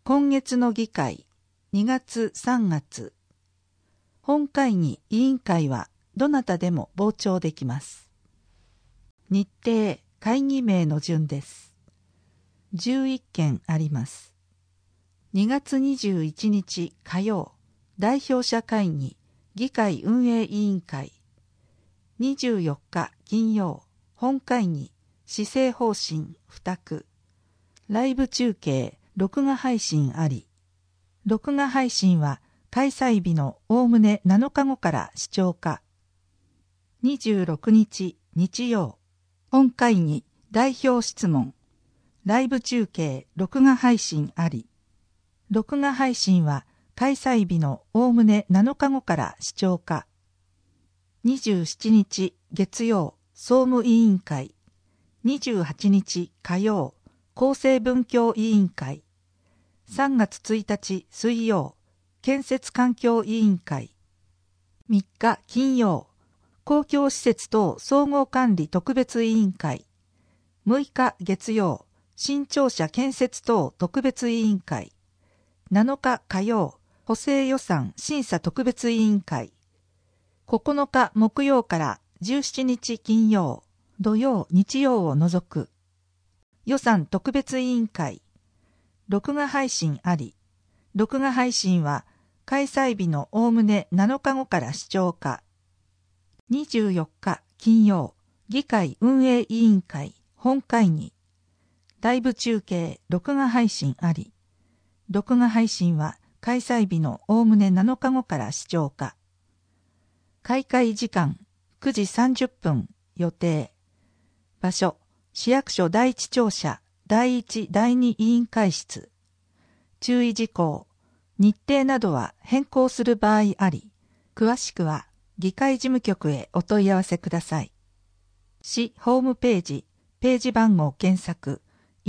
今月の議会、2月3月。本会議委員会はどなたでも傍聴できます。日程、会議名の順です。11件あります。2月21日火曜、代表者会議、議会運営委員会。24日金曜、本会議、施政方針付託。ライブ中継、録画配信あり。録画配信は開催日のおおむね7日後から視聴可。26日日曜、本会議代表質問。ライブ中継、録画配信あり。録画配信は開催日のおおむね7日後から視聴可。27日月曜、総務委員会。28日火曜、厚生文教委員会。3月1日水曜、建設環境委員会。3日金曜、公共施設等総合管理特別委員会。6日月曜、新庁舎建設等特別委員会。7日火曜、補正予算審査特別委員会。9日木曜から17日金曜、土曜日曜を除く。予算特別委員会。録画配信あり。録画配信は開催日のおおむね7日後から視聴可。24日金曜、議会運営委員会本会議。ライブ中継、録画配信あり。録画配信は開催日のおおむね7日後から視聴可。開会時間9時30分予定。場所、市役所第一庁舎第1、第2委員会室。注意事項、日程などは変更する場合あり、詳しくは議会事務局へお問い合わせください。市ホームページ、ページ番号検索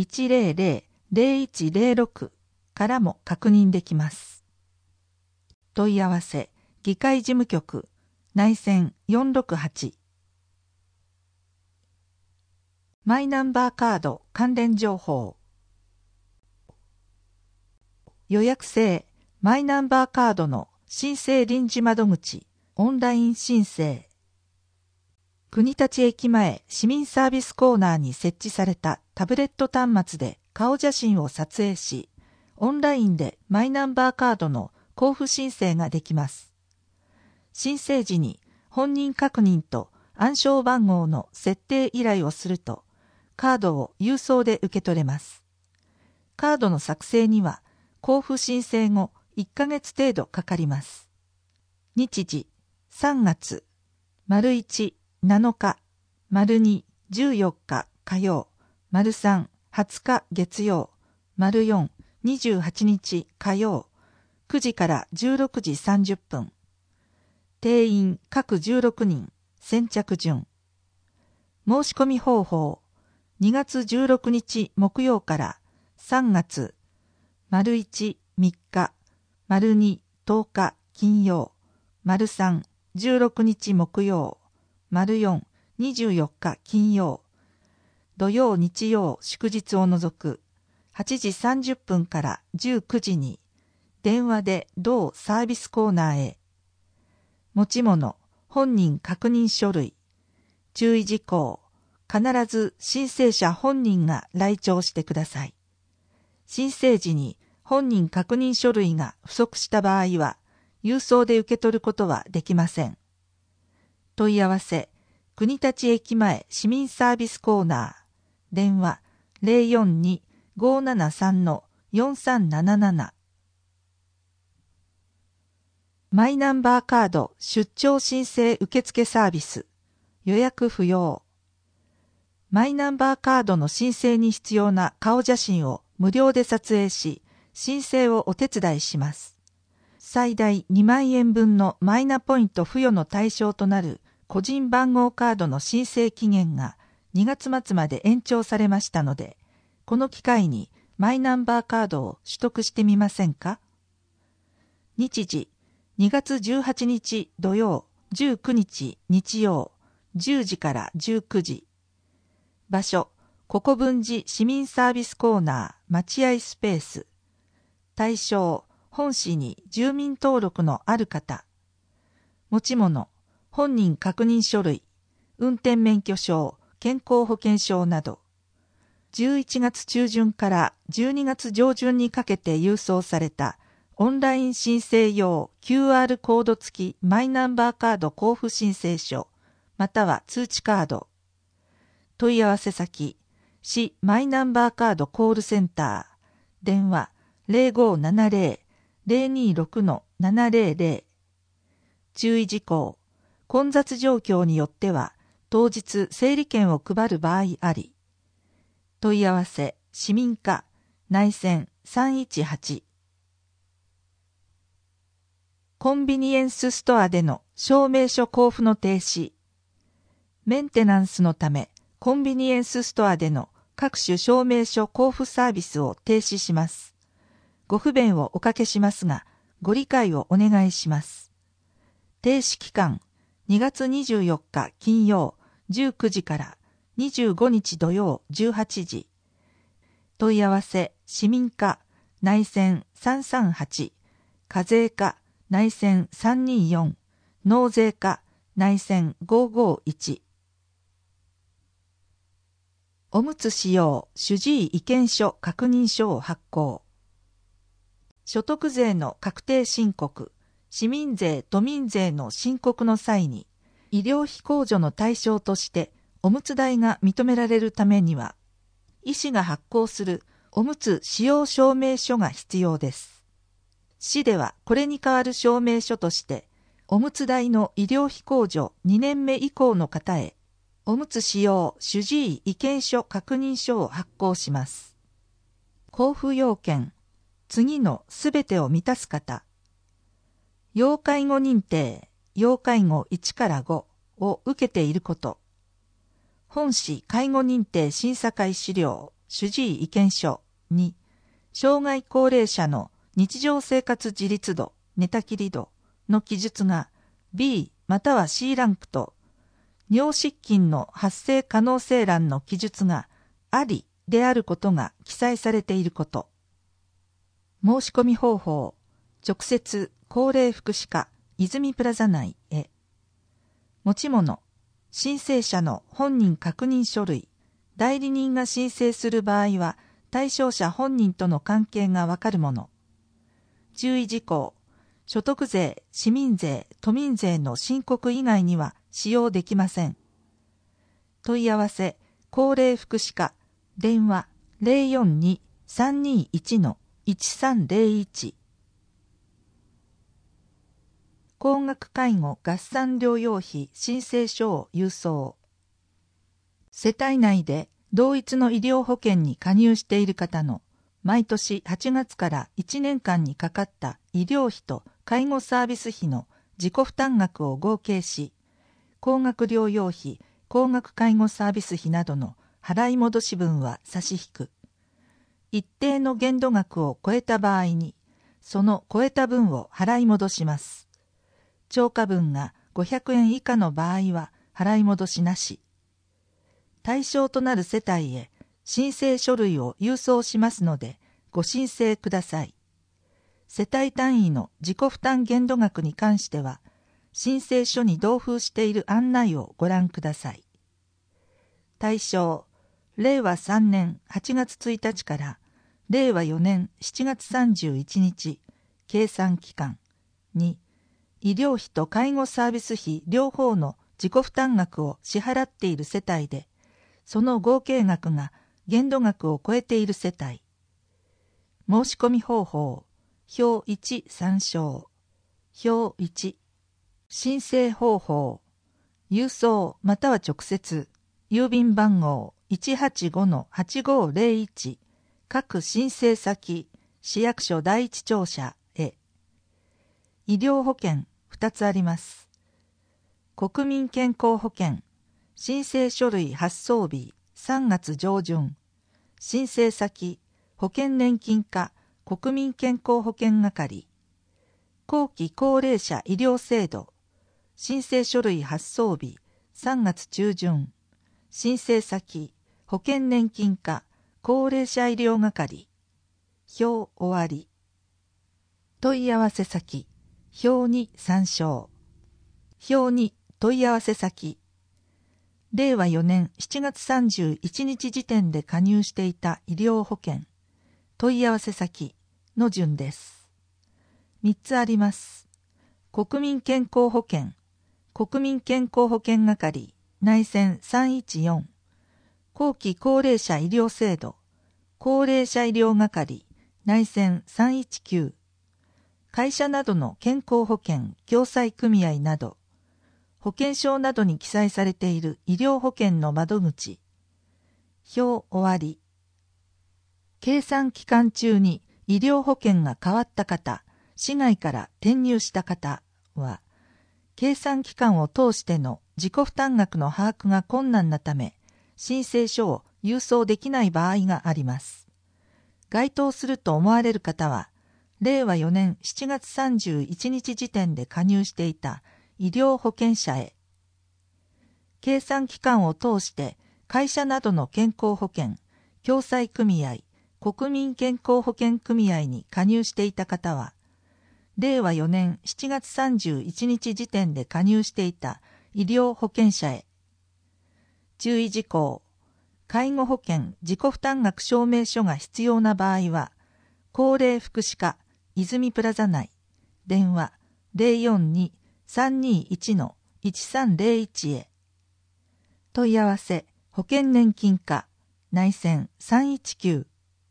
100-0106 からも確認できます。問い合わせ、議会事務局、内線468。マイナンバーカード関連情報。予約制マイナンバーカードの申請臨時窓口オンライン申請。国立駅前市民サービスコーナーに設置されたタブレット端末で顔写真を撮影し、オンラインでマイナンバーカードの交付申請ができます。申請時に本人確認と暗証番号の設定依頼をすると、カードを郵送で受け取れます。カードの作成には交付申請後1ヶ月程度かかります。日時、3月、1、7日、2、14日火曜、3、20日月曜、4、28日火曜、9時から16時30分。定員各16人、先着順。申し込み方法、2月16日木曜から3月、1、3日、2、10日金曜、3、16日木曜、4、24日金曜、土曜日曜祝日を除く8時30分から19時に電話で同サービスコーナーへ。持ち物、本人確認書類。注意事項、必ず申請者本人が来庁してください。申請時に本人確認書類が不足した場合は、郵送で受け取ることはできません。問い合わせ、国立駅前市民サービスコーナー。電話、042-573-4377。マイナンバーカード出張申請受付サービス。予約不要。マイナンバーカードの申請に必要な顔写真を無料で撮影し、申請をお手伝いします。最大2万円分のマイナポイント付与の対象となる個人番号カードの申請期限が2月末まで延長されましたので、この機会にマイナンバーカードを取得してみませんか？日時、2月18日土曜、19日日曜、10時から19時。場所、国分寺市民サービスコーナー待合スペース。 対象、本市に住民登録のある方。持ち物、本人確認書類、運転免許証、健康保険証など。11月中旬から12月上旬にかけて郵送されたオンライン申請用 QR コード付きマイナンバーカード交付申請書、または通知カード。問い合わせ先、市マイナンバーカードコールセンター、電話 0570-026-700。注意事項、混雑状況によっては当日整理券を配る場合あり。問い合わせ、市民課、内線318。コンビニエンスストアでの証明書交付の停止。メンテナンスのため、コンビニエンスストアでの各種証明書交付サービスを停止します。ご不便をおかけしますが、ご理解をお願いします。停止期間、2月24日金曜19時から25日土曜18時。問い合わせ、市民課、内線338、課税課、内線324、納税課、内線551。おむつ使用主治医意見書確認書を発行。所得税の確定申告、市民税・都民税の申告の際に、医療費控除の対象としておむつ代が認められるためには、医師が発行するおむつ使用証明書が必要です。市ではこれに代わる証明書として、おむつ代の医療費控除2年目以降の方へ、おむつ使用主治医意見書確認書を発行します。交付要件、次のすべてを満たす方。要介護認定、要介護1から5を受けていること。本市介護認定審査会資料、主治医意見書2、障害高齢者の日常生活自立度、寝たきり度の記述が B または C ランクと、尿失禁の発生可能性欄の記述がありであることが記載されていること。申し込み方法、直接高齢福祉課泉プラザ内へ。持ち物、申請者の本人確認書類、代理人が申請する場合は対象者本人との関係がわかるもの。注意事項、所得税、市民税、都民税の申告以外には使用できません。問い合わせ、高齢福祉課、電話 042-321-1301。高額介護合算療養費申請書を郵送。世帯内で同一の医療保険に加入している方の毎年8月から1年間にかかった医療費と介護サービス費の自己負担額を合計し、高額療養費、高額介護サービス費などの払い戻し分は差し引く。一定の限度額を超えた場合に、その超えた分を払い戻します。超過分が500円以下の場合は払い戻しなし。対象となる世帯へ申請書類を郵送しますので、ご申請ください。世帯単位の自己負担限度額に関しては、申請書に同封している案内をご覧ください。対象、令和3年8月1日から令和4年7月31日、計算期間。2、医療費と介護サービス費両方の自己負担額を支払っている世帯で、その合計額が限度額を超えている世帯。申し込み方法、表1参照。表1、申請方法、郵送または直接、郵便番号 185-8501、各申請先、市役所第一庁舎へ。医療保険2つあります。国民健康保険、申請書類発送日3月上旬、申請先、保険年金課国民健康保険係。後期高齢者医療制度、申請書類発送日3月中旬、申請先、保険年金課高齢者医療係。表終わり。 問い合わせ先、表に参照。表に問い合わせ先。令和4年7月31日時点で加入していた医療保険、問い合わせ先の順です。3つあります。国民健康保険、国民健康保険係、内線314、後期高齢者医療制度、高齢者医療係、内線319、会社などの健康保険共済組合など、保険証などに記載されている医療保険の窓口。表終わり。計算期間中に医療保険が変わった方、市外から転入した方は、計算期間を通しての自己負担額の把握が困難なため、申請書を郵送できない場合があります。該当すると思われる方は、令和4年7月31日時点で加入していた医療保険者へ。計算期間を通して会社などの健康保険、共済組合、国民健康保険組合に加入していた方は、令和4年7月31日時点で加入していた医療保険者へ。注意事項。介護保険自己負担額証明書が必要な場合は、高齢福祉課泉プラザ内、電話 042-321-1301 へ。問い合わせ、保険年金課、内線319。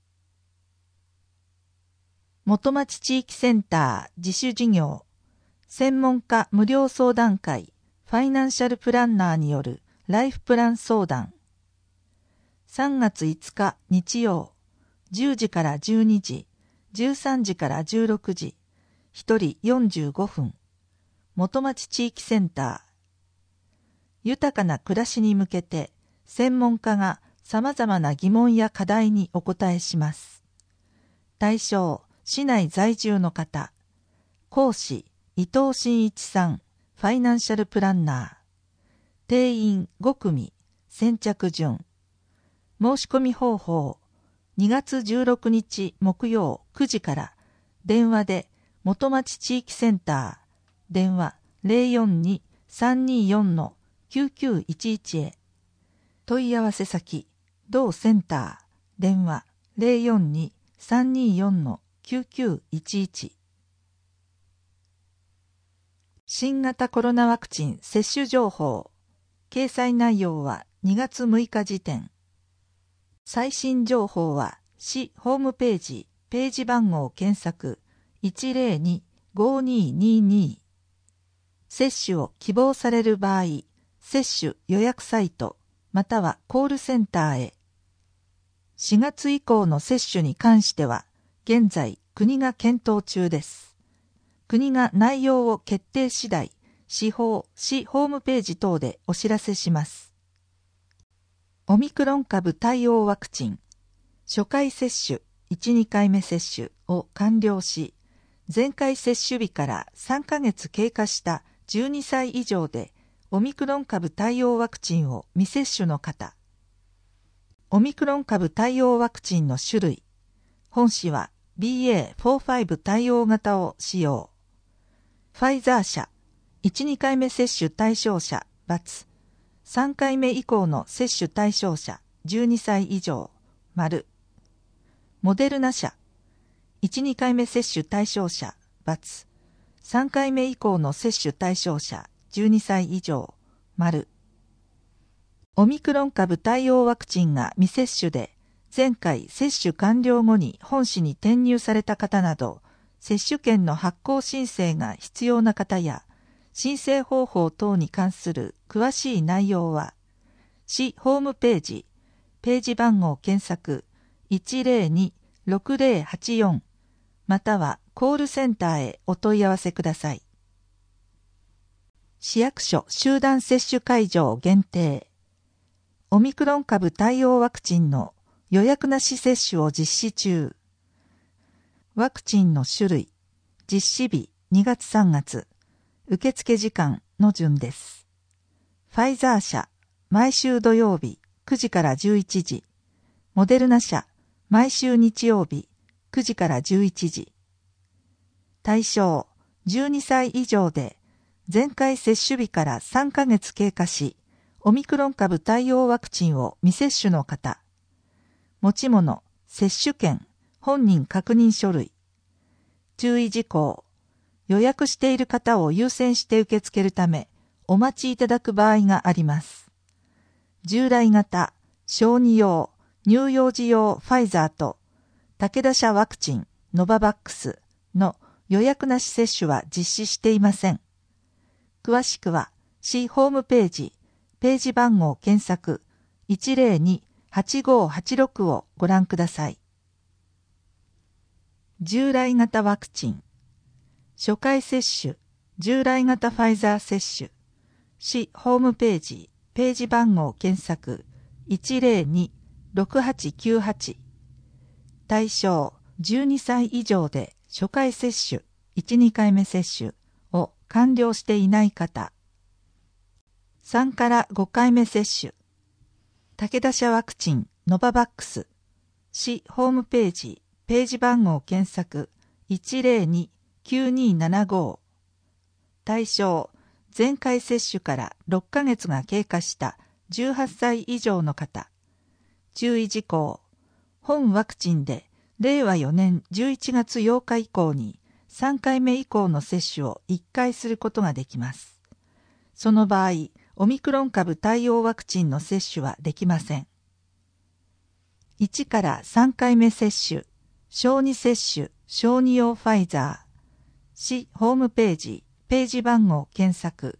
元町地域センター自主事業、専門家無料相談会、ファイナンシャルプランナーによるライフプラン相談。3月5日日曜、10時から12時、13時から16時、1人45分。元町地域センター。豊かな暮らしに向けて、専門家が様々な疑問や課題にお答えします。対象、市内在住の方。講師、伊藤真一さん、ファイナンシャルプランナー。定員5組、先着順。申し込み方法、2月16日木曜9時から、電話で元町地域センター、電話 042-324-9911 へ。問い合わせ先、同センター、電話 042-324-9911。新型コロナワクチン接種情報。掲載内容は2月6日時点。最新情報は市ホームページ、ページ番号検索 102-5222。接種を希望される場合、接種予約サイト、またはコールセンターへ。4月以降の接種に関しては、現在国が検討中です。国が内容を決定次第、市ホームページ等でお知らせします。オミクロン株対応ワクチン、初回接種、1、2回目接種を完了し、前回接種日から3ヶ月経過した12歳以上で、オミクロン株対応ワクチンを未接種の方。オミクロン株対応ワクチンの種類。本市は BA.4-5 対応型を使用。ファイザー社、1、2回目接種対象者、×。3回目以降の接種対象者、12歳以上、丸。モデルナ社、1、2回目接種対象者、×。3回目以降の接種対象者、12歳以上、丸。オミクロン株対応ワクチンが未接種で、前回接種完了後に本市に転入された方など、接種券の発行申請が必要な方や、申請方法等に関する詳しい内容は、市ホームページ、ページ番号検索 102-6084 またはコールセンターへお問い合わせください。市役所集団接種会場限定。オミクロン株対応ワクチンの予約なし接種を実施中。ワクチンの種類、実施日2月3月、受付時間の順です。ファイザー社、毎週土曜日9時から11時。モデルナ社、毎週日曜日9時から11時。 対象12歳以上で前回接種日から3ヶ月経過し、オミクロン株対応ワクチンを未接種の方、持ち物、接種券、本人確認書類。注意事項、予約している方を優先して受け付けるため、お待ちいただく場合があります。従来型、小児用、乳幼児用ファイザーと、武田社ワクチン、ノババックスの予約なし接種は実施していません。詳しくは、市ホームページ、ページ番号検索 102-8586 をご覧ください。従来型ワクチン、初回接種、従来型ファイザー接種、市ホームページ、ページ番号検索 102-6898。対象12歳以上で初回接種、1、2回目接種を完了していない方。3から5回目接種。武田社ワクチン、ノババックス。市ホームページ、ページ番号検索 102-9275。対象、前回接種から6ヶ月が経過した18歳以上の方。注意事項、本ワクチンで令和4年11月8日以降に3回目以降の接種を1回することができます。その場合、オミクロン株対応ワクチンの接種はできません。1から3回目接種、小児接種、小児用ファイザー、市ホームページ、ページ番号検索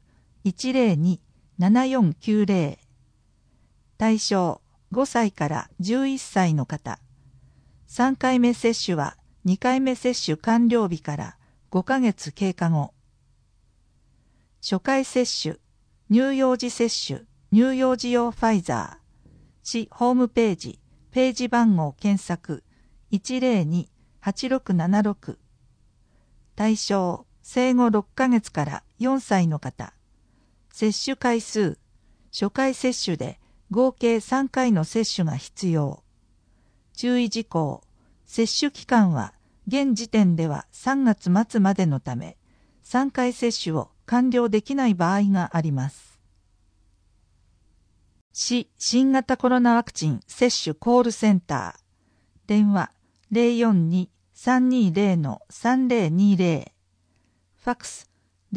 102-7490。対象5歳から11歳の方。3回目接種は2回目接種完了日から5ヶ月経過後。初回接種、乳幼児接種、乳幼児用ファイザー、市ホームページ、ページ番号検索 102-8676。対象、生後6ヶ月から4歳の方。接種回数、初回接種で合計3回の接種が必要。注意事項、接種期間は現時点では3月末までのため、3回接種を完了できない場合があります。市新型コロナワクチン接種コールセンター。電話 042-320-3020。ファックス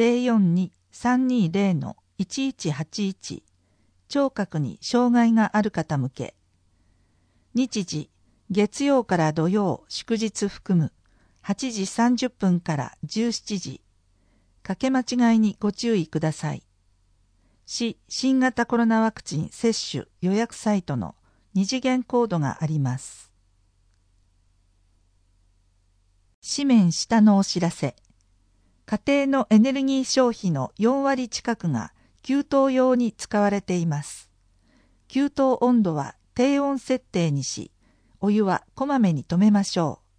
042-320-1181。聴覚に障害がある方向け。日時、月曜から土曜、祝日含む8時30分から17時。かけ間違いにご注意ください。市新型コロナワクチン接種予約サイトの2次元コードがあります。紙面下のお知らせ。家庭のエネルギー消費の4割近くが給湯用に使われています。給湯温度は低温設定にし、お湯はこまめに止めましょう。